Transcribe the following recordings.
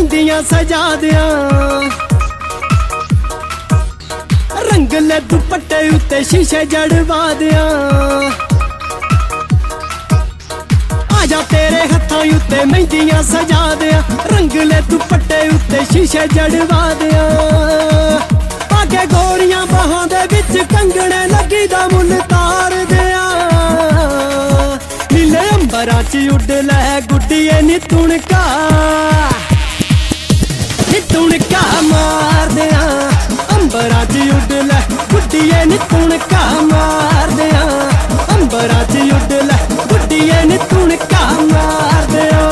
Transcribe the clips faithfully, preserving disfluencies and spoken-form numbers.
मेहंदियां सजा दियां, रंगले दुपट्टे उत्ते शीशे जड़वा दियां। आजा तेरे हत्थां उत्ते मेहंदियां सजा दियां, रंगले दुपट्टे उत्ते शीशे जड़वा दियां। पाके गोरियां बाहां दे विच कंगणे लगी दा मुल तार दियां। नीले अंबरां च उड़ लै गुड्डिए नी तुणका, नी तुणका मार दियां। अंबरां च उड़ लै गुड्डिए नी तुणका मार दियां। अंबरां च उड़ लै गुड्डिए नी तुणका मार दियां।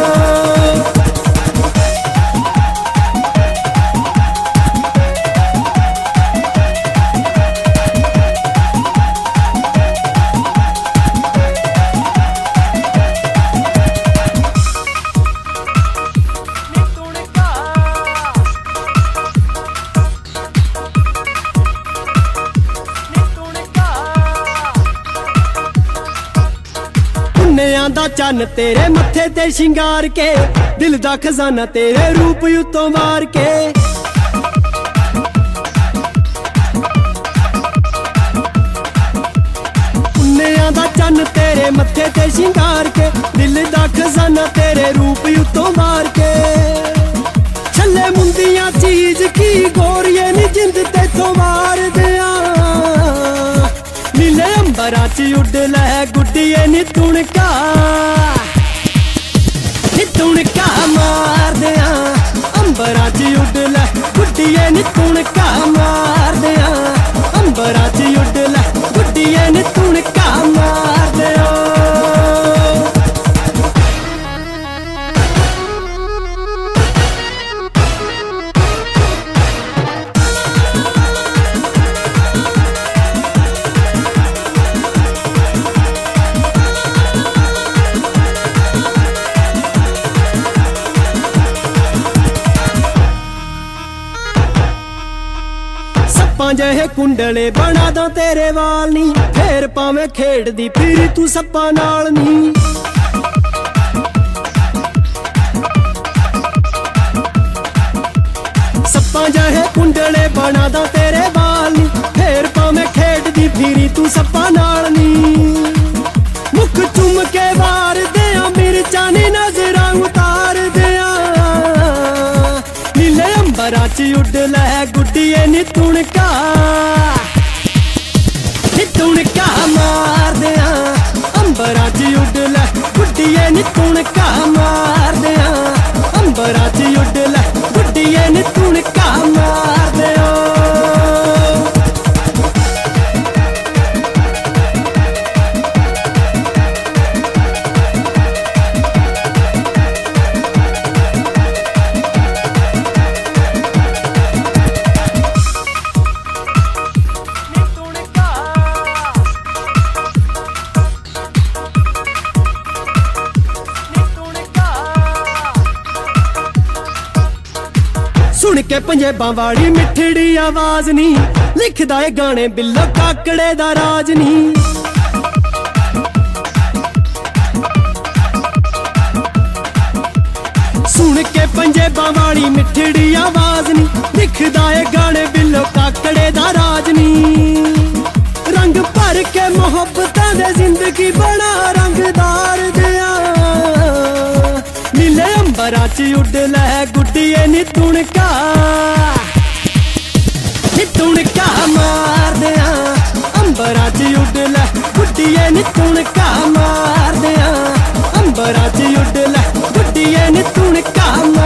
दा चन्न तेरे मत्थे ते शिंगार के, दिल दा खजाना तेरे रूप उत्तों वार के। पुन्नेआं दा चन्न तेरे मत्थे ते शिंगार के, दिल दा खजाना तेरे रूप उत्तों वार के। छल्ले मुंदियां चीज की गोरिए नी जिंद तेथों मार दियां। नीले अंबरां च उड़ लै गुड्डिए नी तुणका, नी तुणका मार दियां। अंबरां च उड़ लै गुड्डिए नी तुणका मार दियां। अंबरां च उड़ लै गुड्डिए नी तुणका मार दियां। जहे कुंडले बना दा तेरे वाल नी, फेर पावे खेड़दी फिर तू सप्पा नाल नी। सप्पा जहे कुंडले बना दा तेरे वाल नी, फेर पावे खेड़दी फिर तू सप्पा नाल नी। मुख चुम के वार दियां मिर्चां नी नजरां उतार दियां। नीले अंबरां च उड़ लै गुड्डिए नी तुणका, नी तुणका मार दियां। अंबरां च उड़ लै गुड्डिए नी तुणका मार दियां। अंबरां च उड़ लै गुड्डिए नी तुणका मार दियां। सुन के पंजेबां वाली मिठड़ी आवाज नी, लिखदा ए गाने बिल्लो काकड़े दा राज नी। सुन के पंजेबां वाली मिठड़ी आवाज नी, लिखदा ए गाने बिल्लो काकड़े दा राज नी। रंग भर के मोहब्बतां दे जिंदगी बड़ा रंगदार दियां। नीले अंबरां च उड़ लै गुड्डिए नी तुणका, नी तुणका मार दियां। अंबरां च उड़ लै गुड्डिए नी तुणका मार दियां। अंबरां च उड़ लै गुड्डिए नी तुणका।